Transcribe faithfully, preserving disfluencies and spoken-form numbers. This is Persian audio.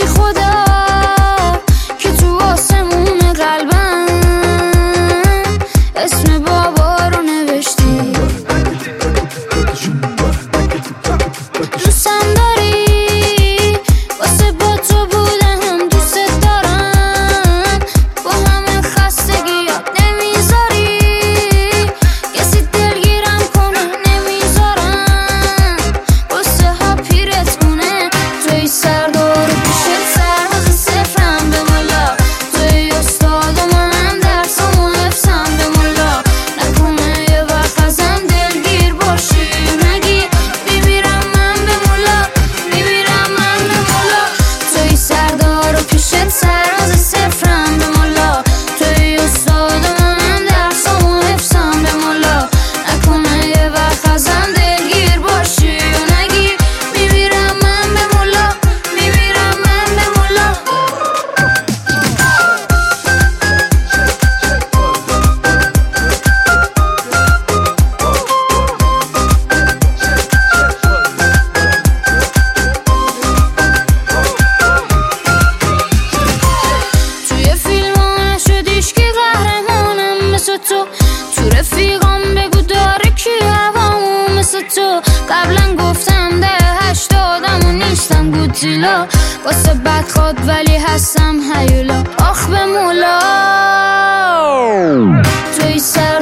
خدا که تو آسمون قلبم اسم بابا رو نوشتی. دوستم داری واسه با تو بودم، دوست دارم با همه خستگیات نمیذاری کسی دلگیرم کنه، نمیذارم واسه ها پیرت کنه. توی سردار پیشت سرباز صفرم به ملا، توی استاد و منم درسم و حفظم به ملا. نکنه یه وقت ازم دلگیر باشی نگی میمیرم من به ملا، میمیرم من به ملا. توی سردار و پیشت سرباز صفرم به ملا، توی استاد و منم درسم و حفظم به ملا. نکنه یه وقت ازم دلگیر باشی و نگی میمیرم من به ملا، میمیرم من به ملا. توی فیلم ها نشدیش که قهرمانم مثل تو، تو رفیقام بگو داره کی هوامو مثل تو. قبلا گفتم ده هشتادم و نیستم گودزیلا، واسه بدخواد ولی هستم هیولا. آخ به مولا توی سر